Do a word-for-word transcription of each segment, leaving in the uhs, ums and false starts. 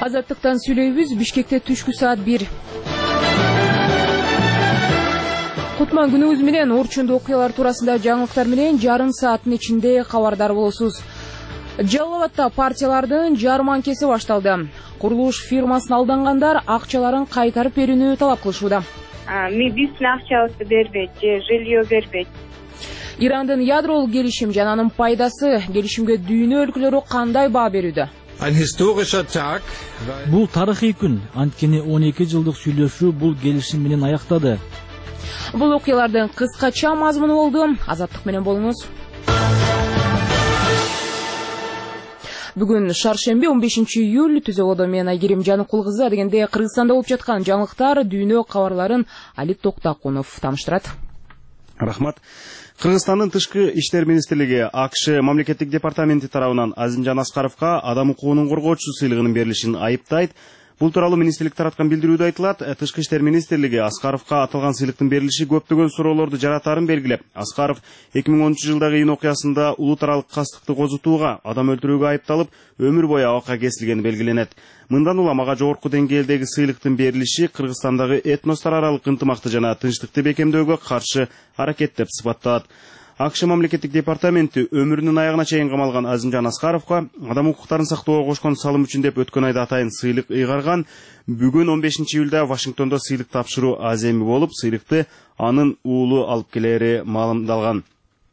Азаттыктан сүйлөйбүз. Бишкекте түшкү саат бир. Кутман күнүңүз менен Орчундуу окуялар туурасында жаңылыктар менен жарым сааттын ичинде кабардар болосуз. Жалал Абадта партиялардын жарманкеси башталды. Курулуш фирмасына алдангандар акчаларын кайтарып берүүнү талап кылышууда. Биз акчабызды бербейт, же жилье бербейт. Ирандын ядролук келишим жана анын пайдасы келишимге дүйнө өлкөлөрү кандай баа берүүдө? Бул тарыхый күн, анткени он эки жылдык сүйлөшүү бул келишим менен аяктады. Бул окуялардын кыскача мазмуну болду. Азаттык менен болуңуз. Бүгүн шаршемби он бешинчи июль, түзөгөдө мен Айгерим Жаныкул кызы. Дегенде Кыргызстанда болуп жаткан жаңылыктар, дүйнө кабарларын Алик Токтакунов таныштырат. Рахмат. Кыргызстандын тышкы иштер министрлиги АКШ мамлекеттик департаменти тарабынан Азимжан Аскаровго адам укугунун коргоочусу сыйлыгынын берилишин айыптайт. Бул тууралуу министрлик тараткан билдирүүдө айтылат. Тышкы иштер министрлиги Аскаровго аталган сыйлыктын берилиши көптөгөн суроолорду жаратарын белгилеп, Аскаров эки миң онунчу жылдагы июнь окуясында улут аралык кастыкты козутууга, адам өлтүрүүгө айыпталып, өмүр бою абакка кесилгени белгиленет. Мындан улам ага жогорку деңгээлдеги сыйлыктын берилиши Кыргызстандагы этностор аралык ынтымакты жана тынчтыкты бекемдөөгө каршы аракет деп сыпатталат. АКШ мамлекеттик департаменти өмүрүнүн аягына чейин камалган Азимжан Аскаровго адам укуктарын сактоого кошкон салым үчүн деп өткөн айда атайын сыйлык ыйгарган. Бүгүн он бешинчи июлда Вашингтондо сыйлык тапшыруу аземи болуп, сыйлыкты анын уулу алып келери маалымдалган.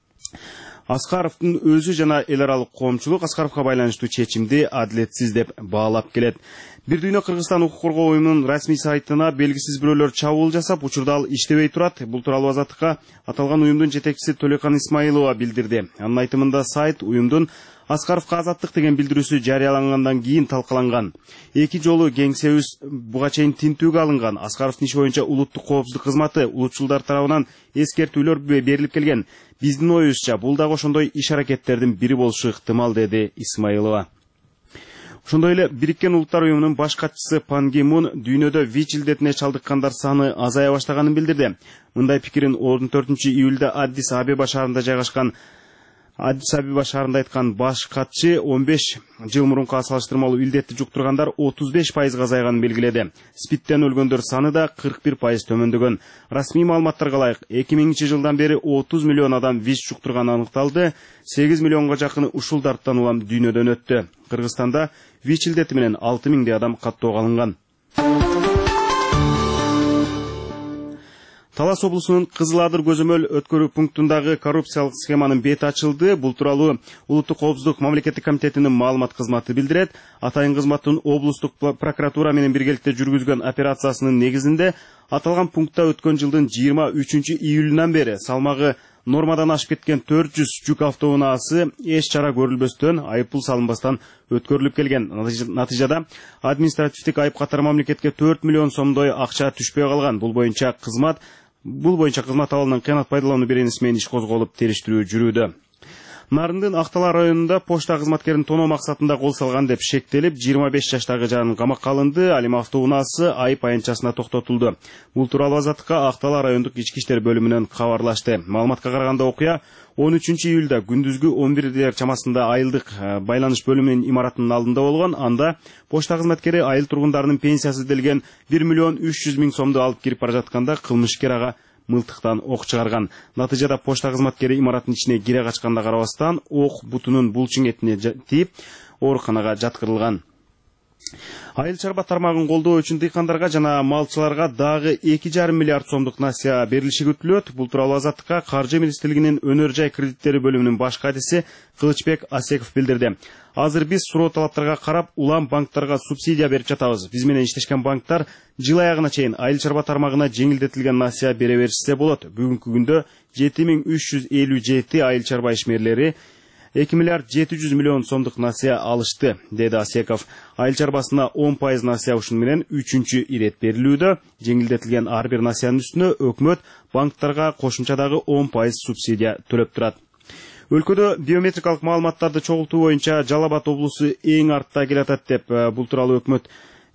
Аскаровдун өзү жана эл аралык коомчулук Аскаровго байланыштуу чечимди адилетсиз деп баалап келет. Бир дүйнө Кыргызстан укук коргоо уюмунун расмий сайтына белгисиз бирөөлөр чабуул жасап, учурда ал иштебей турат. Бул тууралуу Азаттыкка аталган уюмдун жетекчиси Төлөкан Исмаилова билдирди. Анын айтымында сайт уюмдун Аскаровго азаттык деген билдирүүсү жарыялангандан кийин талкаланган. Эки жолу кеңсебиз буга чейин тинтүүгө алынган. Аскаровдун иши боюнча улуттук коопсуздук кызматы улутчулдар тарабынан эскертүүлөр берилип келген. Биздин оюбузча бул дагы ошондой иш-аракеттердин бири болушу ыктымал, деди Исмаилова. Ошондой эле Бириккен Улуттар уюмунун баш катчысы Пан Ги Мун дүйнөдө ВИЧ илдетине чалдыккандар саны азая баштаганын билдирди. Мындай пикирин он төртүнчү июлда Аддис Абеба шаарында жайгашкан Аддис Абеба шаарында айткан баш катчы он беш жыл мурунку салыштырмалуу илдетти жуктургандар отуз беш пайызга азайганын белгиледи. СПИДтен өлгөндөр саны да кырк бир пайыз төмөндөгөн. Расмий маалыматтарга ылайык эки миңинчи жылдан бери отуз миллион адам ВИЧ жуктурганы аныкталды. сегиз миллионго жакыны ушул дарттан улам дүйнөдөн өттү. Кыргызстанда ВИЧ илдети менен алты миңдей адам каттоого алынган. Талас облусунун Кызыл Адыр көзөмөл өткөрүү пунктундагы коррупциялык схеманын бети ачылды. Бул тууралуу Улуттук коопсуздук мамлекеттик комитетинин маалымат кызматы билдирет. Атайын кызматтын облустук прокуратура менен биргеликте жүргүзгөн операциясынын негизинде аталган пунктта өткөн жылдын жыйырма үчүнчү июлунан бери салмагы нормадан ашып кеткен төрт жүз жүк автоунаасы эч чара көрүлбөстөн, айыппул салынбастан өткөрүлүп келген. Натыйжада административдик айып катары мамлекетке төрт миллион сомдой акча түшпөй калган. Бул боюнча кызмат Бул боюнча кызмат абалынан кыянат пайдалануу беренеси менен иш козголуп, териштирүү жүрүүдө. Нарындын Актала районунда почта кызматкерин тоноо максатында кол салган деп шектелип, жыйырма беш жаштагы жан камакка алынды. Ал эми автоунаасы айып аянтчасына токтотулду. Бул тууралуу Азаттыкка Актала райондук ички иштер бөлүмүнөн кабарлашты. Маалыматка караганда окуя он үчүнчү июлда күндүзгү он бирдер чамасында айылдык байланыш бөлүмүнүн имаратынын алдында болгон. Анда почта кызматкери айыл тургундарынын пенсиясы делген бир миллион үч жүз миң сомду алып кирип бара жатканда кылмышкер ага мылтыктан ок чыгарган. Натыйжада почта кызматкери имараттын ичине кире качканда карабастан ок бутунун булчуң этине тийип ооруканага жаткырылган. Айыл чарба тармагын колдоо үчүн дыйкандарга жана малчыларга дагы эки жарым миллиард сомдук насыя берилиши күтүлөт. Бул тууралуу Азаттыкка Каржы министрлигинин өнөр жай кредиттери бөлүмүнүн баш катчысы Кылычбек Асеков билдирди. Азыр биз суроо талаптарга карап, улам банктарга субсидия берип жатабыз. Биз менен иштешкен банктар жыл аягына чейин айыл чарба тармагына жеңилдетилген насыя бере беришсе болот. Бүгүнкү күндө жети миң үч жүз элүү жети айыл чарба ишмерлери эки миллиард жети жүз миллион сомдук насыя алышты, деди Асеков. Айыл чарбасына он пайыз насыя ушун менен үчүнчү ирет берилүүдө. Жеңилдетилген ар бир насыянын үстүнө өкмөт банктарга кошумчадагы он пайыз субсидия төлөп турат. Өлкөдө биометрикалык маалыматтарды чогултуу боюнча Жалал Абад облусу эң артта келатат деп бул тууралуу өкмөт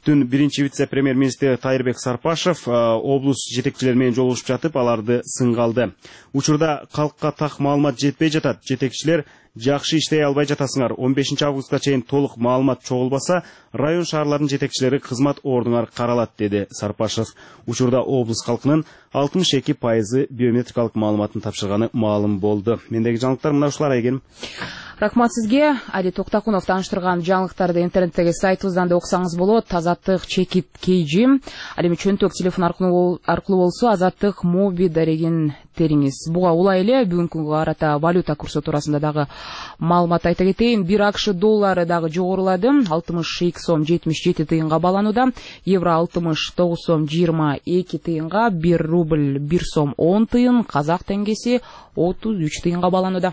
Түн биринчи вице-премьер-министри Тайырбек Сарпашев облус жетекчилери менен жолугушуп жатып, аларды сынга алды. Учурда калкка так маалымат жетпей жатат. Жетекчилер жакшы иштей албай жатасыңар. он бешинчи августка чейин толук маалымат чогулбаса, район шаарлардын жетекчилери кызмат ордуңар каралат, деди Сарпашев. Учурда облус калкынын алтымыш эки пайызы биометрикалык маалыматын тапшырганы маалым болду. Мендеги жаңылыктар мына ушулар экен. Рахмат сизге. Али Токтакунов тааныштырган жаңылыктарды интернеттеги сайтыбыздан да окусаңыз болот. Азаттык чекит кейжим. Ал эми чөнтөк телефон аркылуу болсо Азаттык моби дарегин териңиз. Буга улай эле бүгүнкү күнгө карата валюта курсу туурасында дагы маалымат айта кетейин. бир акш доллары дагы жогорулады. алтымыш эки сом жетимиш жети тыйынга баланууда. Евро алтымыш тогуз сом жыйырма эки тыйынга, бир рубль бир сом он тыйын, казак теңгеси отуз үч тыйынга баланууда.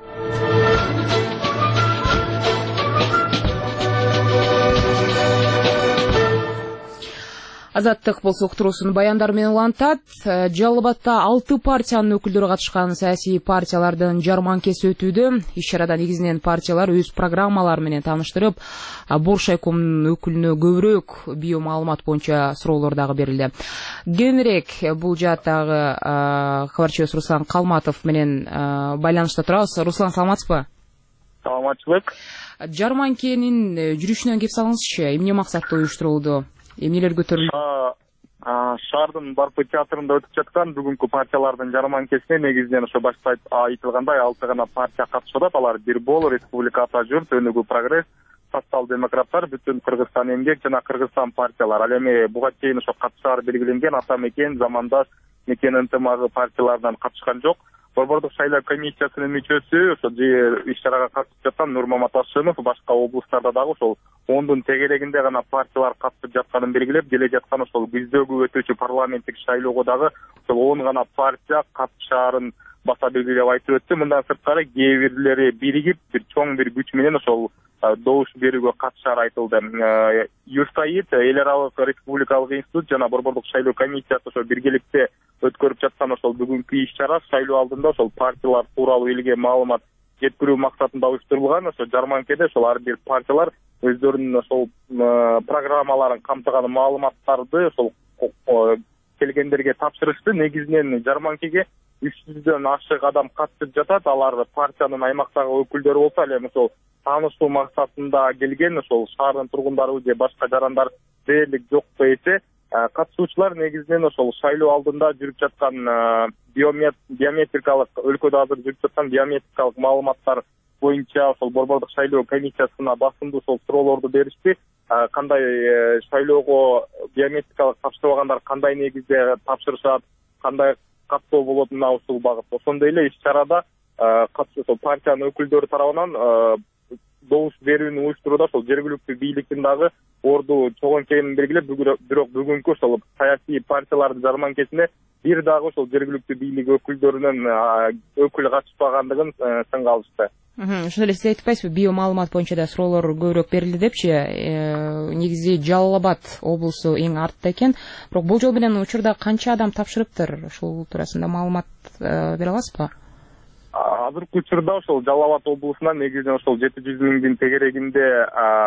Азаттык болсо уктуруусун баяндар менен улантат. Жалал Абадта алты партиянын өкүлдөрү катышкан саясий партиялардын жарманкеси өтүүдө. Иш-чарада негизинен партиялар өз программалары менен тааныштырып, Бош айкомунун өкүлүнө көбүрөөк биомаалымат боюнча суроолор дагы берилди. Кененирээк бул жааттагы кабарчыбыз Руслан Калматов менен байланышта турабыз. Руслан, саламатсызбы? Саламатчылык. Жарманкенин жүрүшүнөн кеп салыңызчы, эмне максатта уюштурулду? Эмнелер көтөрүлдү? Шаардын Барпы театрында өтүп жаткан бүгүнкү партиялардын жарманкесине негизинен ошо башта айтылгандай алты гана партия катышып атат. Алар Бир Бол, Республика Ата Журт, Өнүгүү Прогресс, Социал-демократтар, Бүтүн Кыргызстан эмгек жана Кыргызстан партиялар. Ал эми буга чейин ошо катышаар белгиленген Ата Мекен, Замандаш, Мекен ынтымагы партиялардан катышкан жок. Борбордук шайлоо комиссиясынын мүчөсү, ошо иш-чарага катышып жаткан Нурмамат Ашымов башка облустарда дагы ошол ондун тегерегинде гана партиялар катышып жатканын белгилеп, келе жаткан ошол күздөгү өтүүчү парламенттик шайлоого дагы ошол он гана партия катышаарын баса белгилеп айтып өттү. Мындан сырткары кээ бирлери биригип, бир чоң бир күч менен ошол добуш берүүгө катышаары айтылды. Юстаид, эл аралык республикалык институт жана борбордук шайлоо комиссиясы ошо биргеликте өткөрүп жаткан ошол бүгүнкү иш-чара шайлоо алдында ошол партиялар тууралуу элге маалымат жеткирүү максатында уюштурулган. Ошо жарманкеде ошол ар бир партиялар өздөрүнүн ошол программаларын камтыган маалыматтарды ошол келгендерге тапшырышты. Негизинен жарманкеге үч жүздөн ашык адам катышып жатат. Алар партиянын аймактагы өкүлдөрү болсо, ал эми ошол таанышуу максатында келген, ошол шаардын тургундары же башка жарандар дээрлик жок эсе. Катышуучулар негизинен ошол шайлоо алдында жүрүп жаткан биометрикалык, өлкөдө азыр жүрүп жаткан биометрикалык маалыматтар боюнча ошол борбордук шайлоо комиссиясына басымдуу ошол суроолорду беришти. Кандай шайлоого биометрикалык тапшырбагандар кандай негизде тапшырышат, кандай каттоо болот мына ушул багыт. Ошондой эле иш-чарада ошол партиянын өкүлдөрү тарабынан добуш берүүнү уюштурууда ошол жергиликтүү бийликтин дагы орду чогуу экенин белгилеп, бирок бүгүнкү ошол саясий партиялардын жарманкесине бир дагы ошол жергиликтүү бийлик өкүлдөрүнүн өкүл катышпагандыгын сынга алышты. Ошондой эле сиз айтып атпайсызбы, биомаалымат боюнча да суроолор көбүрөөк берилди депчи. Негизи Жалал Абад облусу эң артта экен. Бирок болжол менен учурда канча адам тапшырыптыр? Ушул туурасында маалымат бере аласызбы? Азыркы учурда ошол Жалал Абад облусунан негизинен ошол жети жүз миңдин тегерегинде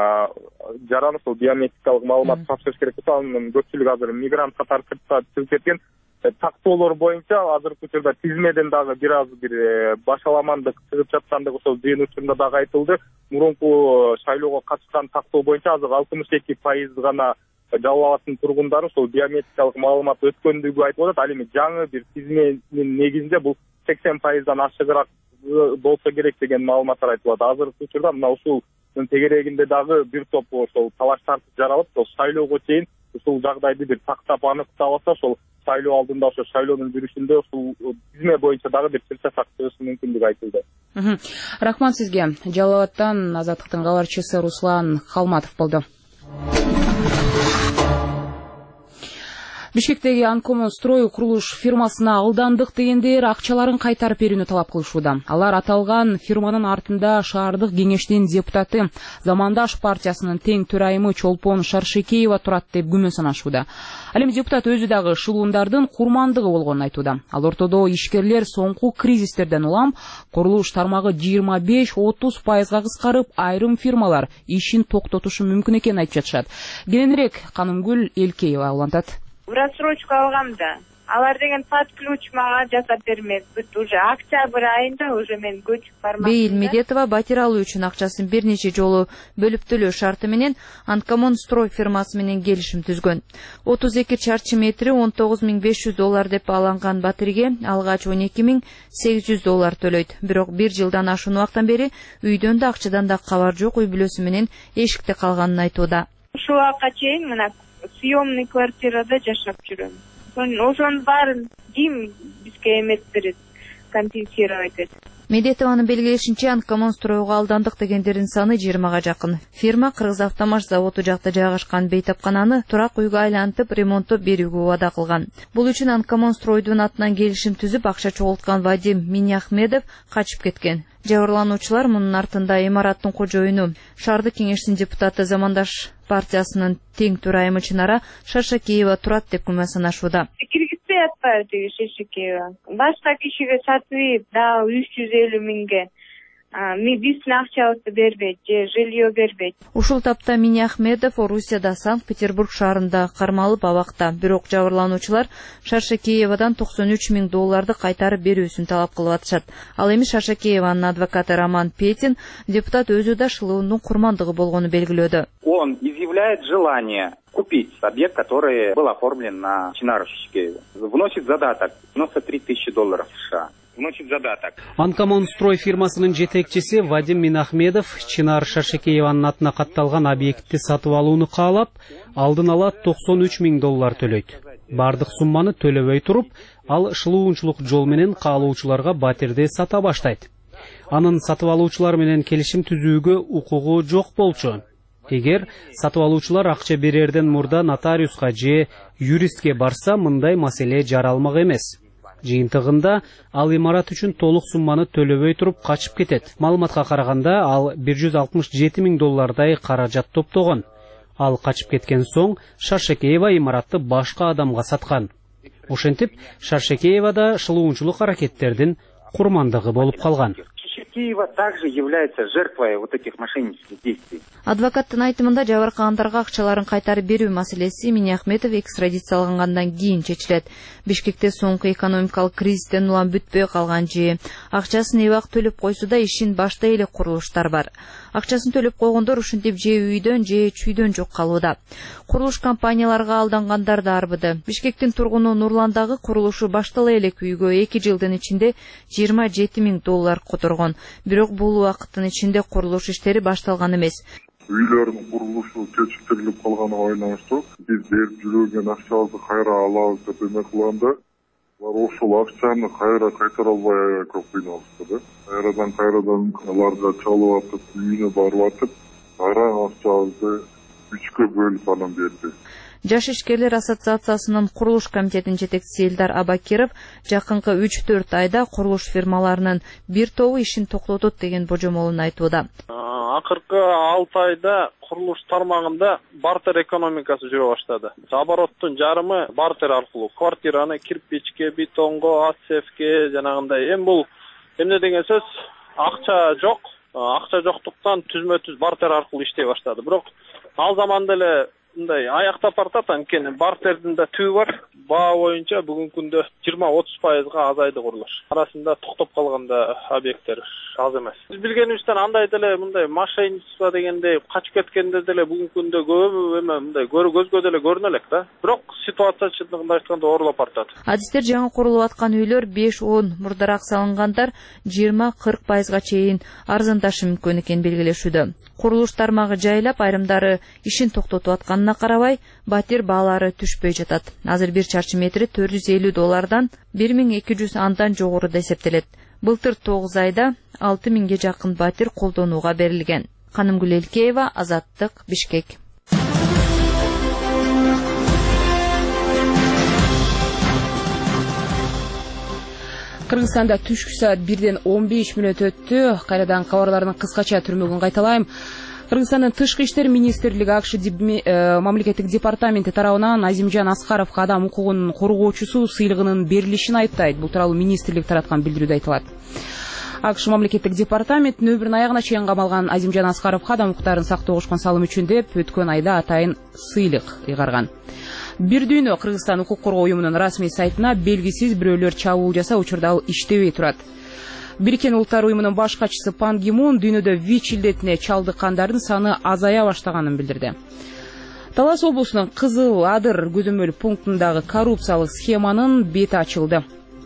жаран ошол биометрикалык маалымат тапшырыш керек болсо, анын көпчүлүгү азыр мигрант катары сыртта чыгып кеткен. Тактоолор боюнча азыркы учурда тизмеден дагы бир аз бир башаламандык чыгып жаткандыгы ошол жыйын учурунда дагы айтылды. Мурунку шайлоого катышкан тактоо боюнча азыр алтымыш эки пайыз гана Жалал Абадтын тургундары ошол биометрикалык маалымат өткөндүгү айтылып атат. Ал эми жаңы бир тизменин негизинде бул сексен пайыздан ашыгыраак болсо керек деген маалыматтар айтылат. Азыркы учурда мына ушул тегерегинде дагы бир топ ошол талаш тартып жаралып, ошол шайлоого чейин ушул жагдайды бир тактап аныктабаса, ошол шайлоо алдында ошо шайлоонун жүрүшүндө ушул тизме боюнча дагы бир чырчасак чыгышы мүмкүндүгү айтылды. Рахмат сизге. Жалал Абадтан Азаттыктын кабарчысы Руслан Калматов болду. Бишкектеги Анкомонстрой курулуш фирмасына алдандык дегендер акчаларын кайтарып берүүнү талап кылышууда. Алар аталган фирманын артында шаардык кеңештин депутаты, Замандаш партиясынын тең төрайымы Чолпон Шаршекеева турат деп күмөн санашууда. Ал эми депутат өзү дагы шылуундардын курмандыгы болгонун айтууда. Ал ортодо ишкерлер соңку кризистерден улам курулуш тармагы жыйырма беш отуз пайызга кыскарып, айрым фирмалар ишин токтотушу мүмкүн экенин айтып жатышат. Кененирээк Канымгүл Элкеева улантат. В рассрочку алгам да. Алар деген под ключ мага жасап бермек. Бүт уже октябрь айында уже мен көчүп бармакмын. Бейил Медетова батир алуу үчүн акчасын бир нече жолу бөлүп төлөө шарты менен Анкомонстрой фирмасы менен келишим түзгөн. отуз эки чарчы метри он тогуз миң беш жүз доллар деп аланган батирге алгач он эки миң сегиз жүз доллар төлөйт. Бирок бир жылдан ашуун убактан бери үйдөн да акчадан да кабар жок, үй бүлөсү менен эшикте калганын айтууда. Ушул убакка чейин мына съемный квартирада жашап жүрөм. Ошонун баарын ким бизге эмес берет, компенсировать этет. Медетованын белгилешинче, Анкомонстройго алдандык дегендердин саны жыйырмага жакын. Фирма Кыргызавтомаш заводу жакта жайгашкан бейтапкананы турак үйгө айлантып, ремонттоп берүүгө убада кылган. Бул үчүн Анкомонстройдун атынан келишим түзүп, акча чогулткан Вадим Миняхмедов качып кеткен. Жабырлануучулар мунун артында имараттын кожоюну, шаардык кеңештин депутаты Замандаш партиясынын тең төрайымы Чынара Шаршекеева турат деп күмөн санашууда. Киргизбей атпайбы Шаршекеева. Башка кишиге сатып, да үч жүз элүү миңге биздин акчабызды бербейт, же жилье бербейт. Ушул тапта Миняхмедов Орусияда Санкт-Петербург шаарында кармалып абакта. Бирок жабырлануучулар Шаршекеевадан токсон үч миң долларды кайтарып берүүсүн талап кылып атышат. Ал эми Шаршекееванын адвокаты Роман Петин депутат өзү да шылуунун курмандыгы болгону белгилөөдө. Он изъявляет желание купить объект, который был оформлен на Чинару Шаршекееву. Вносит задаток девяносто три тысячи долларов США. Вносит задаток. Анкомонстрой фирмасынын жетекчиси Вадим Минахмедов Чынар Шаршекееванын атына катталган объектти сатып алууну каалап, алдын ала токсон үч миң доллар төлөйт. Бардык сумманы төлөбөй туруп, ал шылуунчулук жол менен каалоочуларга батирди сата баштайт. Анын сатып алуучулар менен келишим түзүүгө укугу жок болчу. Эгер сатып алуучулар акча берерден мурда нотариуска же юристке барса, мындай маселе жаралмак эмес. Жыйынтыгында ал имарат үчүн толук сумманы төлөбөй туруп качып кетет. Маалыматка караганда ал бир жүз алтымыш жети миң доллардай каражат топтогон. Ал качып кеткен соң Шаршекеева имаратты башка адамга саткан. Ошентип, Шаршекеева да шылуунчулук аракеттердин курмандыгы болуп калган. Шаршекеева также является жертвой вот этих мошеннических действий. Адвокаттын айтымында жабыркагандарга акчаларын кайтарып берүү маселеси Миняхметов экстрадициялангандан кийин чечилет. Бишкекте соңку экономикалык кризистен улам бүтпөй калган же акчасын эбак төлөп койсо да ишин баштай эле курулуштар бар. Акчасын төлөп койгондор ушинтип же үйдөн же чүйдөн жок калууда. Курулуш компанияларга алдангандар да арбыды. Бишкектин тургуну Нурландагы курулушу баштала элек үйгө эки жылдын ичинде жыйырма жети миң доллар которгон. Бирок бул убакыттын ичинде курулуш иштери башталган эмес. Үйлөрдүн курулушу кечиктирилип калганына байланыштуу биз берип жүргөн акчабызды кайра алабыз деп эме кылганда, алар ошол акчаны кайра кайтара албай көп кыйналышты да. Кайрадан кайрадан аларга чалып атып, үйүнө барып атып, кайра акчабызды үчкө бөлүп анан берди. Жаш ишкерлер ассоциациясынын курулуш комитетинин жетекчиси Элдар Абакиров жакынкы үч төрт айда курулуш фирмаларынын бир тобу ишин токтотот деген божомолун айтууда. Акыркы алты айда курулуш тармагында бартер экономикасы жүрө баштады. Обороттун жарымы бартер аркылуу квартираны кирпичке, бетонго, асфальтке жанагындай. Эми бул эмне деген сөз? Акча жок. Акча жоктуктан түзмө-түз бартер аркылуу иштей баштады. Бирок ал заманда эле мындай аяктап бартат, анткени бартердин да түбү бар. Баа боюнча бүгүнкү күндө жыйырма отуз пайызга азайды курулуш. Арасында токтоп калганда объекттер аз эмес. Биз билгенибизден андай деле мындай мошенничество дегендей качып кеткендер деле бүгүнкү күндө көп эме мындай көзгө деле көрүнө элек да. Бирок ситуация чындыгында айтканда оорлоп бартат. Адистер жаңы курулуп аткан үйлөр беш он, мурдараак салынгандар жыйырма кырк пайызга чейин арзандашы мүмкүн экенин белгилешүүдө. Курулуш тармагы жайлап, айрымдары ишин токтотуп атканына карабай, батир баалары түшпөй жатат. Азыр бир чарчы метри төрт жүз элүү доллардан бир миң эки жүз андан жогоруда эсептелет. Былтыр тогуз айда алты миңге жакын батир колдонууга берилген. Канымгүл Элкеева, Азаттык, Бишкек. Кыргызстанда түшкү саат бирден он беш мүнөт өттү. Кайрадан кабарлардын кыскача түрмөгүн кайталайм. Кыргызстандын тышкы иштер министрлиги АКШ мамлекеттик департаменти тарабынан Азимжан Аскаровго адам укугунун коргоочусу сыйлыгынын берилишин айыптайт. Бул тууралуу министрлик тараткан билдирүүдө айтылат. АКШ мамлекеттик департаменттин өмүрүнүн аягына чейин камалган Азимжан Аскаровго адам укуктарын сактоо кошкон салым үчүн деп өткөн айда атайын сыйлык ыйгарган. Бир дүйнө Кыргызстан укук коргоо уюмунун расмий сайтына белгисиз бирөөлөр чабуул жасап, учурда ал иштебей турат. Бириккен Улуттар уюмунун баш катчысы Пан Ги Мун дүйнөдө ВИЧ илдетине чалдыккандардын саны азая баштаганын билдирди. Талас облусунун Кызыл Адыр көзөмөл пунктундагы коррупциялык схеманын бети ачылды.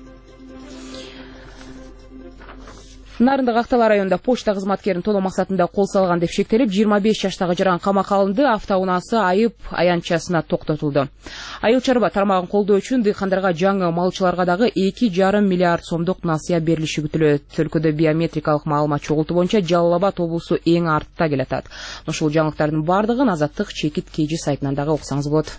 Нарындык Актала районунда почта кызматкерин тоноо максатында кол салган деп шектелип, жыйырма беш жаштагы жаран камакка алынды. Автоунаасы айып аянтчасына токтотулду. Айыл чарба тармагын колдоо үчүн дыйкандарга жаңы малчыларга дагы эки жарым миллиард сомдук насыя берилиши күтүлөт. Өлкөдө биометрикалык маалымат чогултуу боюнча Жалал Абад облусу эң артта келатат. Ушул жаңылыктардын бардыгын Азаттык чекит кж сайтынан дагы окусаңыз болот.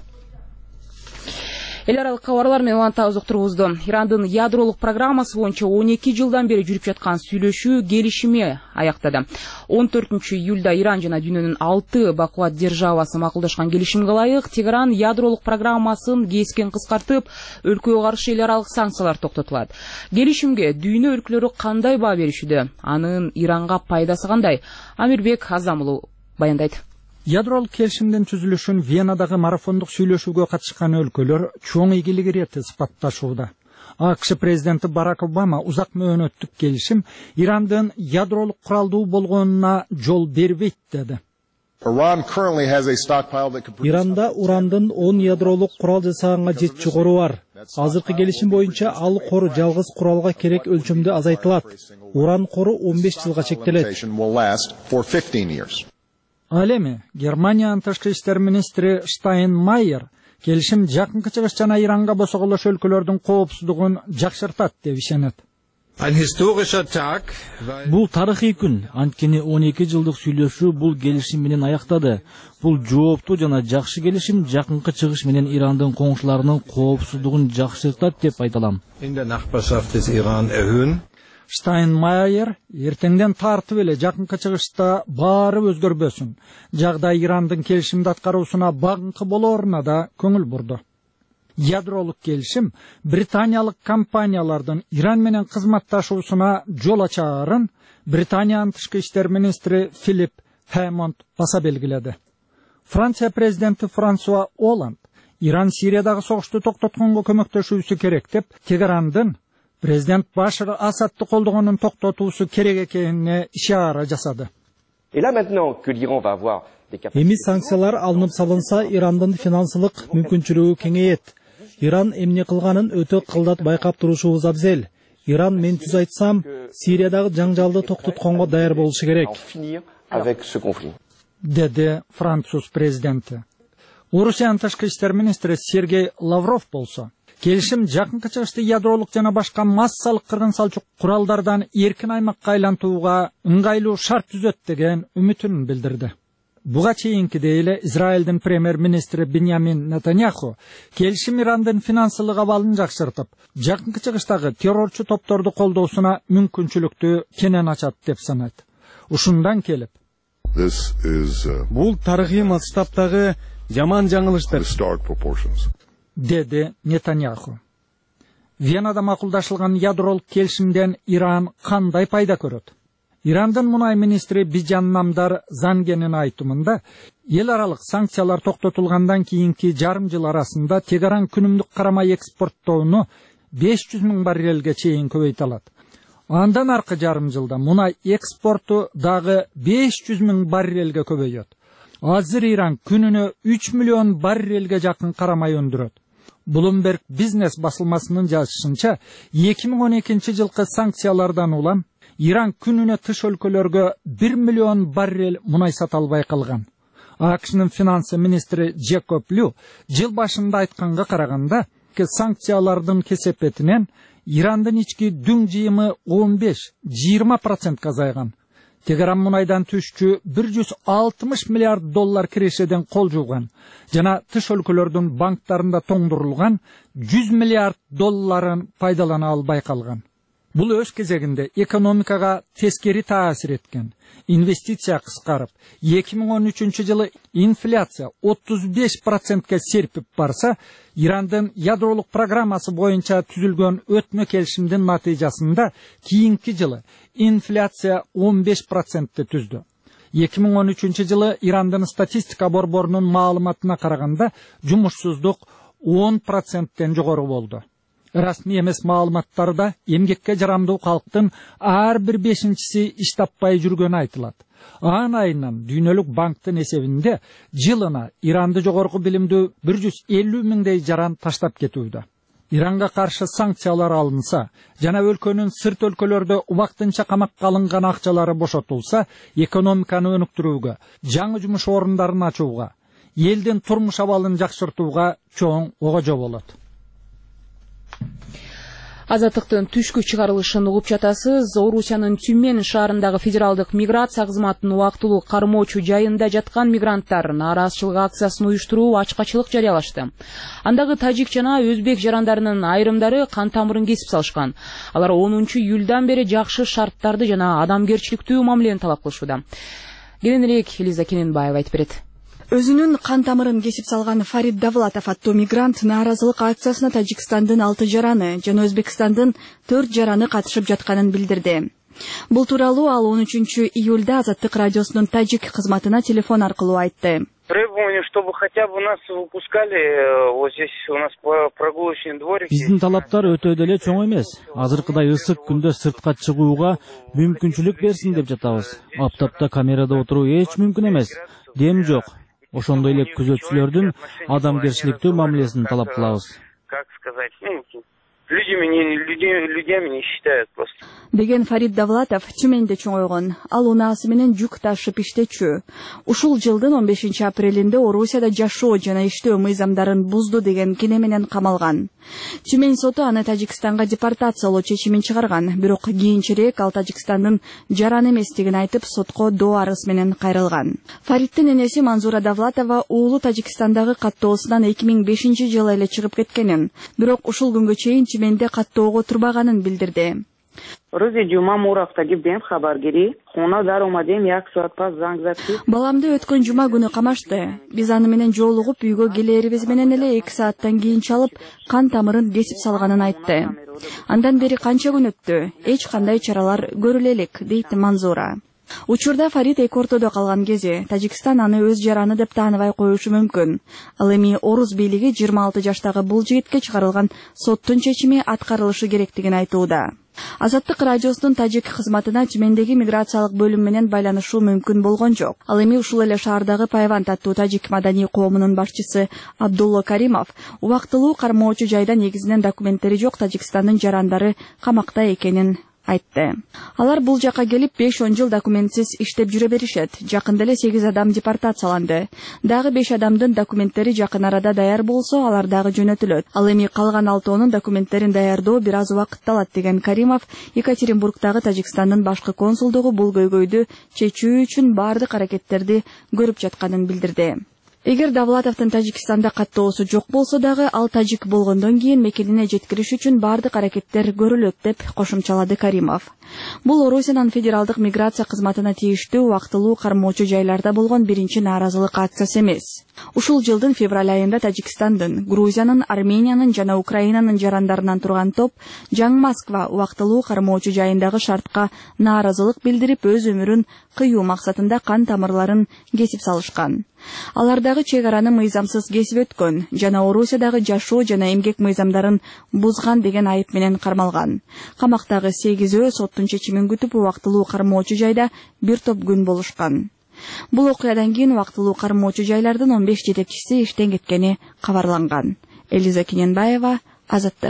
Эл аралык кабарлар менен улантабыз уктурубузду. Ирандын ядролук программасы боюнча он эки жылдан бери жүрүп жаткан сүйлөшүү келишими аяктады. он төртүнчү июлда Иран жана дүйнөнүн алты бакубат державасы макулдашкан келишимге ылайык Тегеран ядролук программасын кескен кыскартып, өлкөгө каршы эл аралык санкциялар токтотулат. Келишимге дүйнө өлкөлөрү кандай баа беришүүдө? Анын Иранга пайдасы кандай? Амирбек Азамулу баяндайт. Ядролук келишимдин түзүлүшүн Венадагы марафондук сүйлөшүүгө катышкан өлкөлөр чоң ийгилик иретти сыпатташууда. АКШ президенти Барак Обама узак мөөнөттүк келишим Ирандын ядролук куралдуу болгонуна жол бербейт деди. Иранда урандын он ядролук курал жасаганга жетчү кору бар. Азыркы келишим боюнча ал кору жалгыз куралга керек өлчөмдө азайтылат. Уран кору он беш жылга чектелет. Ал эми Германиянын тышкы иштер министри Штайнмайер келишим жакынкы чыгыш жана Иранга босогулуш өлкөлөрдүн коопсуздугун жакшыртат деп ишенет. Бул тарыхый күн, анткени он эки жылдык сүйлөшүү бул келишим менен аяктады. Бул жооптуу жана жакшы келишим жакынкы чыгыш менен Ирандын коңшуларынын коопсуздугун жакшыртат деп айталам. Штайнмайер эртеңден тартып эле жакынкы чыгышта баары өзгөрбөсүн, жагдай Ирандын келишимди аткаруусуна багынкы болооруна да көңүл бурду. Ядролук келишим британиялык компаниялардын Иран менен кызматташуусуна жол ачаарын Британиянын тышкы иштер министри Филипп Хэммонд баса белгиледи. Франция президенти Франсуа Оланд Иран Сириядагы согушту токтотконго көмөктөшүүсү керек деп Тегерандын президент Башар Асадты колдогонун токтотуусу керек экенине ишара жасады. Эми санкциялар алынып салынса, Ирандын финансылык мүмкүнчүлүгү кеңейет. Иран эмне кылганын өтө кылдат байкап турушубуз абзел. Иран, мен түз айтсам, Сириядагы жаңжалды токтотконго даяр болушу керек, деди француз президенти. Орусиянын тышкы иштер министри Сергей Лавров болсо, келишим жакынкы чыгышты ядролук жана башка массалык кыргын салчук куралдардан эркин аймакка айлантууга ыңгайлуу шарт түзөт деген үмүтүн билдирди. Буга чейинкидей эле Израилдин премьер-министри Биньямин Нетаньяху келишим Ирандын финансылык абалын жакшыртып, жакынкы чыгыштагы террорчу топторду колдоосуна мүмкүнчүлүктү кенен ачат деп санайт. Ушундан келип, бул тарыхый масштабтагы жаман жаңылыштыр, деди Нетаньяху. Венада макулдашылган ядролук келишимден Иран кандай пайда көрөт? Ирандын мунай министри Бижан Намдар Зангенин айтымында, эл аралык санкциялар токтотулгандан кийинки жарым жыл арасында Тегеран күнүмдүк карамай экспорттоону беш жүз миң баррелге чейин көбөйтө алат. Андан аркы жарым жылда мунай экспорту дагы беш жүз миң баррелге көбөйөт. Азыр Иран күнүнө үч миллион баррелге жакын карамай өндүрөт. Bloomberg бизнес басылмасынын жазышынча, эки миң он экинчи жылкы санкциялардан улам Иран күнүнө тыш өлкөлөргө бир миллион баррел мунай сата албай калган. АКШнын финансы министри Джекоб Лю жыл башында айтканга караганда, санкциялардын кесепетинен Ирандын ички дүң жыйымы он беш жыйырма процентке азайган. Тегеран мунайдан түшчү бир жүз алтымыш миллиард доллар кирешеден кол жууган жана тыш өлкөлөрдүн банктарында тоңдурулган жүз миллиард долларын пайдалана албай калган. Бул өз кезегинде экономикага тескери таасир эткен. Инвестиция кыскарып, эки миң он үчүнчү жылы инфляция отуз беш процентке серпип барса, Ирандын ядролук программасы боюнча түзүлгөн өтмө келишимдин натыйжасында кийинки жылы инфляция он беш процентти түздү. эки миң он үчүнчү жылы Ирандын статистика борборунун маалыматына караганда жумушсуздук он проценттен жогору болду. Расмий эмес маалыматтарда эмгекке жарамдуу калктын ар бир бешинчиси иш таппай жүргөнү айтылат. Ан айынан Дүйнөлүк банктын эсебинде жылына Иранды жогорку билимдүү бир жүз элүү миңдей жаран таштап кетүүдө. Иранга каршы санкциялар алынса жана өлкөнүн сырт өлкөлөрдө убактынча камакка алынган акчалары бошотулса, экономиканы өнүктүрүүгө, жаңы жумуш орундарын ачууга, элдин турмуш абалын жакшыртууга чоң огожо болот. Азаттыктын түшкү чыгарылышын угуп жатасыз. Орусиянын Тюмень шаарындагы федералдык миграция кызматынын убактылуу кармоочу жайында жаткан мигранттар нааразычылык акциясын уюштуруу ачкачылык жарыялашты. Андагы тажик жана өзбек жарандарынын айрымдары кан тамырын кесип салышкан. Алар онунчу июлдан бери жакшы шарттарды жана адамгерчиликтүү мамилени талап кылышууда. Кененирээк Элиза Кененбаева айтып берет. Өзүнүн кан тамырын кесип салган Фарид Давлатов аттуу мигрант нааразылык акциясына Тажикстандын алты жараны жана Өзбекстандын төрт жараны катышып жатканын билдирди. Бул тууралуу ал он үчүнчү июлда Азаттык радиосунун тажик кызматына телефон аркылуу айтты. Требование, чтобы хотя бы нас выпускали, вот здесь у нас прогулочный дворик. Биздин талаптар өтө деле чоң эмес. Азыркыдай ысык күндө сыртка чыгууга мүмкүнчүлүк берсин деп жатабыз. Аптапта камерада отуруу эч мүмкүн эмес. Дем жок. Ошондой эле күзөтчүлөрдүн адамгерчиликтүү мамилесин талап кылабыз. Как сказать, ну, людьми не людьми не считают просто. Деген Фарид Давлатов Тюменде чоңойгон. Ал унаасы менен жүк ташып иштечү. Ушул жылдын он бешинчи апрелинде Орусияда жашоо жана иштөө мыйзамдарын бузду деген кине менен камалган. Тюмень соту аны Тажикстанга депортациялоо чечимин чыгарган, бирок кийинчерээк ал Тажикстандын жаран эместигин айтып сотко доо арыз менен кайрылган. Фариддин энеси Манзура Давлатова уулу Тажикстандагы каттоосунан эки миң бешинчи жылы эле чыгып кеткенин, бирок ушул күнгө чейин Тюменде каттоого турбаганын билдирди. Баламды өткөн жума күнү камашты. Биз аны менен жолугуп үйгө келерибиз менен эле эки сааттан кийин чалып, кан тамырын кесип салганын айтты. Андан бери канча күн өттү, эч кандай чаралар көрүлө элек, дейт Манзура. Учурда Фарид эки ортодо калган кези Тажикстан аны өз жараны деп тааныбай коюшу мүмкүн. Ал эми Орус бийлиги жыйырма алты жаштагы бул жигитке чыгарылган соттун чечими аткарылышы керектигин айтууда. Азаттык радиосунун тажик кызматына Тюмендеги миграциялык бөлүм менен байланышуу мүмкүн болгон жок. Ал эми ушул эле шаардагы Пайванд аттуу тажик маданий коомунун башчысы Абдулло Каримов убактылуу кармоочу жайда негизинен документтери жок Тажикстандын жарандары камакта экенин айтты. Алар бул жака келип беш он жыл документсиз иштеп жүрө беришет. Жакында эле сегиз адам депортацияланды. Дагы беш адамдын документтери жакын арада даяр болсо, алар дагы жөнөтүлөт. Ал эми калган алтоонун документтерин даярдоо бир аз убакытты алат деген Каримов Екатеринбургдагы Тажикстандын башкы консулдугу бул көйгөйдү чечүү үчүн бардык аракеттерди көрүп жатканын билдирди. Эгер Давлатовдун Тажикстанда каттоосу жок болсо дагы ал тажик болгондон кийин мекенине жеткириш үчүн бардык аракеттер көрүлөт деп кошумчалады Каримов. Бул Орусиянын федералдык миграция кызматына тийиштүү убактылуу кармоочу жайларда болгон биринчи нааразылык акциясы эмес. Ушул жылдын февраль айында Тажикстандын, Грузиянын, Армениянын жана Украинанын жарандарынан турган топ Жаңы Москва убактылуу кармоочу жайындагы шартка нааразылык билдирип, өз өмүрүн кыюу максатында кан тамырларын кесип салышкан. Алардагы чек араны мыйзамсыз кесип өткөн жана Орусиядагы жашоо жана эмгек мыйзамдарын бузган деген айып менен кармалган. Камактагы сегизөө соттун чечимин күтүп убактылуу кармоочу жайда бир топ күн болушкан. Бул окуядан кийин убактылуу кармоочу жайлардын он беш жетекчиси иштен кеткени кабарланган. Элиза Кененбаева, Азаттык.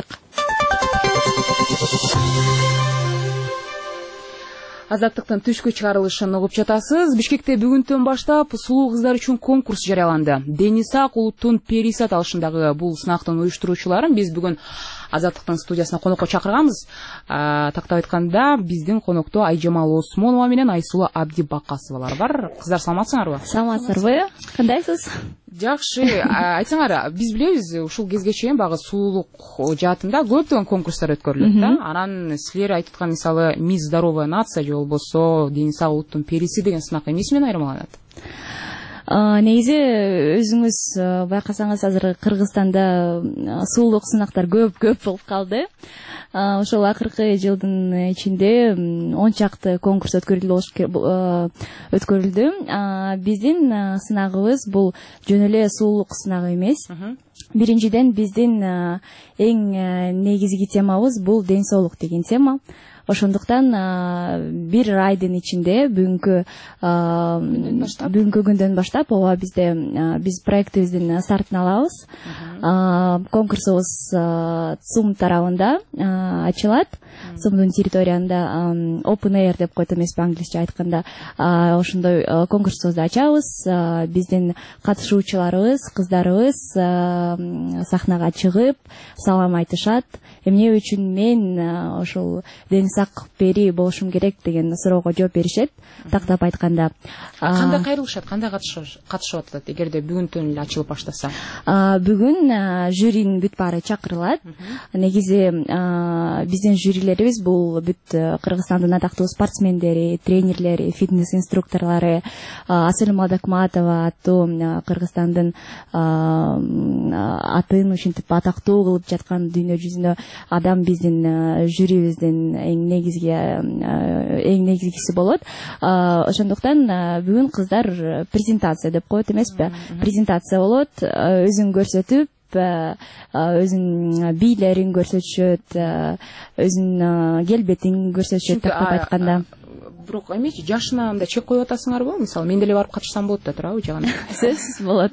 Азаттыктын түшкү чыгарылышын угуп жатасыз. Бишкекте бүгүндөн баштап сулуу кыздар үчүн конкурс жарыяланды. Денисак улуттун периси аталышындагы бул сынактын уюштуруучуларын биз бүгүн Азаттыктын студиясына конокко чакырганбыз. Тактап айтканда биздин конокто Айжамал Осмонова менен Айсулу Абдибакасовалар бар. Кыздар, саламатсыңарбы? Саламатсыздарбы? Кандайсыз? Жакшы. Айтсаңар, биз билебиз, ушул кезге чейин багы сулуулук жаатында көптөгөн конкурстар өткөрүлөт да. Анан силер айтып аткан мисалы Мисс Здоровая нация же болбосо Дени сак улуттун периси деген сынак эмнеси менен айырмаланат? Негизи өзүңүз байкасаңыз азыр Кыргызстанда сулуулук сынактар көп көп болуп калды. Ошол акыркы жылдын ичинде он чакты конкурс өткөрүлдү. Биздин сынагыбыз бул жөн эле сулуулук сынагы эмес. Биринчиден биздин эң негизги темабыз бул ден соолук деген тема. Ошондуктан бир айдын ичинде бүгүнкү бүгүнкү күндөн баштап ооба бизде биз проектибиздин стартын алабыз. Конкурсубуз ЦУМ тарабында ачылат. ЦУМдун территориясында open air деп коет эмеспи англисче айтканда. Ошондой конкурсубузду ачабыз. Биздин катышуучуларыбыз, кыздарыбыз сахнага чыгып, салам айтышат. Эмне үчүн мен ошол Дени сак пери болушум керек деген суроого жооп беришет. Тактап айтканда, кандай кайрылышат, кандай катышып атат эгерде бүгүнтөн эле ачылып баштаса? Бүгүн жюринин бүт баары чакырылат. Негизи биздин жюрилерибиз бул бүт Кыргызстандын атактуу спортсмендери, тренерлери, фитнес инструкторлору, Асель Мадакматова аттуу Кыргызстандын атын ушинтип атактуу кылып жаткан дүйнө жүзүнө адам биздин жюрибиздин эң негизги эң негизгиси болот. Ошондуктан бүгүн кыздар презентация деп коет эмеспи? Презентация болот, өзүн көрсөтүп, өзүнүн бийлерин көрсөтүшөт, өзүнүн келбетин көрсөтүшөт тактап айтканда. Бирок эмнечи жашына андай чек коюп атасыңарбы? Мисалы, мен деле барып катышсам болот да туурабы жагана? Сөзсүз болот.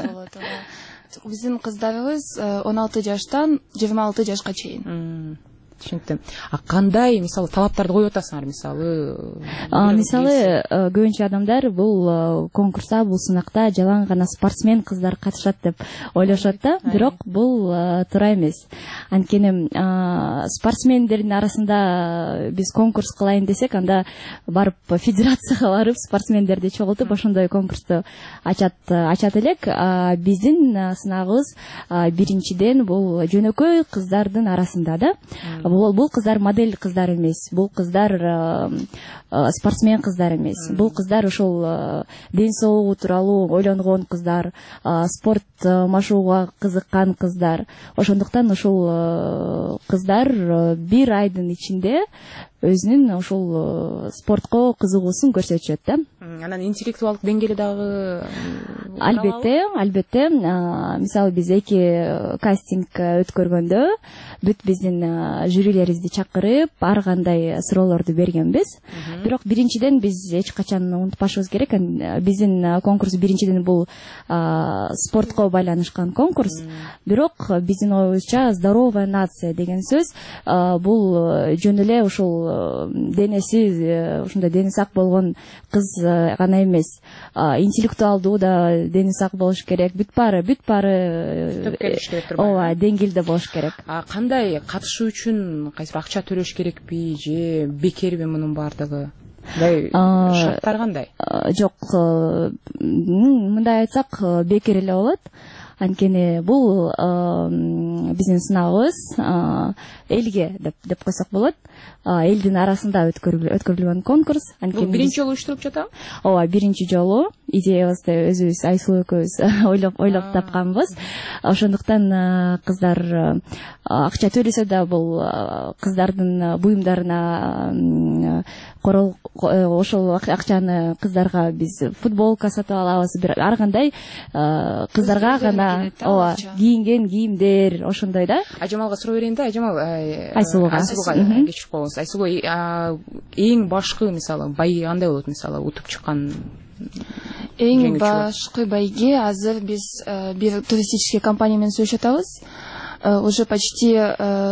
Биздин кыздарыбыз он алты жаштан жыйырма алты жашка чейин. Түшүнүктүм. А кандай, мисалы, талаптарды коюп атасыңар, мисалы? Мисалы, көбүнчө адамдар бул конкурста, бул сынакта жалаң гана спортсмен кыздар катышат деп ойлошот да, бирок бул туура эмес. Анткени спортсмендердин арасында биз конкурс кылайын десек, анда барып федерацияга барып спортсмендерди чогултуп ошондой конкурсту ачат ачат элек. Биздин сынагыбыз биринчиден бул жөнөкөй кыздардын арасында да. Бул кыздар модель кыздар эмес, бул кыздар спортсмен кыздар эмес. Бул кыздар ошол ден соолугу тууралуу ойлонгон кыздар, спорт машыгууга кызыккан кыздар. Ошондуктан ошол кыздар бир айдын ичинде өзүнүн ошол спортко кызыгуусун көрсөтүшөт да. Анан интеллектуалдык деңгээли дагы албетте, албетте. Мисалы, биз эки кастинг өткөргөндө бүт биздин жюрилерибизди чакырып, ар кандай суроолорду бергенбиз. Бирок биринчиден биз эч качан унутпашыбыз керек, биздин конкурс биринчиден бул спортко байланышкан конкурс. Бирок биздин оюбузча здоровая нация деген сөз бул жөн эле ушул денеси, ушундай дени сак болгон кыз гана эмес. Интеллектуалдуу да дени сак болуш керек, бүт баары, бүт баары ооба, деңгээлде болуш керек. А кандай катышуу үчүн кайсы акча төлөш керекпи же бекерби мунун баардыгы? Шарттар кандай? Жок, мындай айтсак бекер эле болот. Анткени бул биздин сынагыбыз элге деп койсок болот. Элдин арасында өткөрүлгөн конкурс. Бул биринчи жолу уюштуруп жатабы? Ооба, биринчи жолу. Идеябызды өзүбүз Айсулу экөөбүз ойлоп ойлоп тапканбыз. Ошондуктан кыздар акча төлөсө да бул кыздардын буюмдарына корол, ошол акчаны кыздарга биз футболка сатып алабыз. Ар кандай кыздарга гана ооба кийинген кийимдер ошондой да. Ажамалга суроо берейин да, Ажамал. Айсулуга. Айсулуга кечирип коебуз. Айсулу, эң башкы мисалы байы кандай болот, мисалы утуп чыккан? Эң башкы байге азыр биз бир туристический компания менен сүйлөшүп атабыз. Уже почти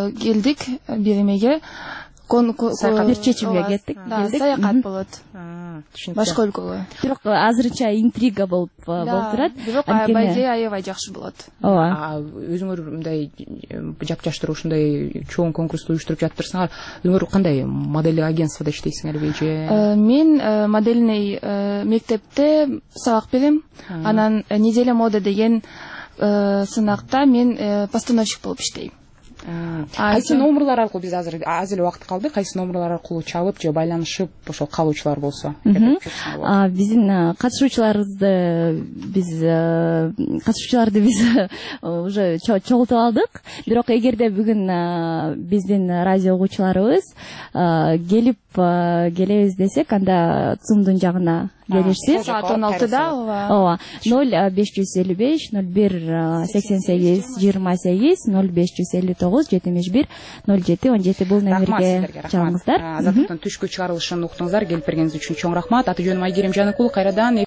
келдик бир эмеге. Бир чечимге кеттик. Да, саякат болот. башка өлкөгө. Бирок азырынча интрига болуп болуп турат. Бирок аябай же аябай жакшы болот. Ооба. Өзүңөр мындай жапжаштыруу ушундай чоң конкурсту уюштуруп жатырсыңар, өзүңөр кандай моделдик агентстводо иштейсиңерби же? Мен модельный мектепте сабак берем. Анан неделя мода деген сынакта мен постановщик болуп иштейм. Кайсы номерлар аркылуу биз азыр аз эле убакыт калды, кайсы номерлар аркылуу чалып же байланышып ошол калуучулар болсо? Биздин катышуучуларыбызды биз катышуучуларды биз уже чогултуп алдык. Бирок эгерде бүгүн биздин радио угуучуларыбыз келип келебиз десек, анда ЦУМдун жагына келишсиз. Саат он алтыда. Ооба. ноль беш жүз элүү беш ноль бир сексен сегиз жыйырма сегиз ноль беш жүз элүү тогуз жетимиш бир ноль жети он жети бул номерге чалыңыздар. Азаттыктын түшкү чыгарылышын уктуңуздар. Келип бергениңиз үчүн чоң рахмат. Аты жөнүм Айгерим Жаныкул. Кайрадан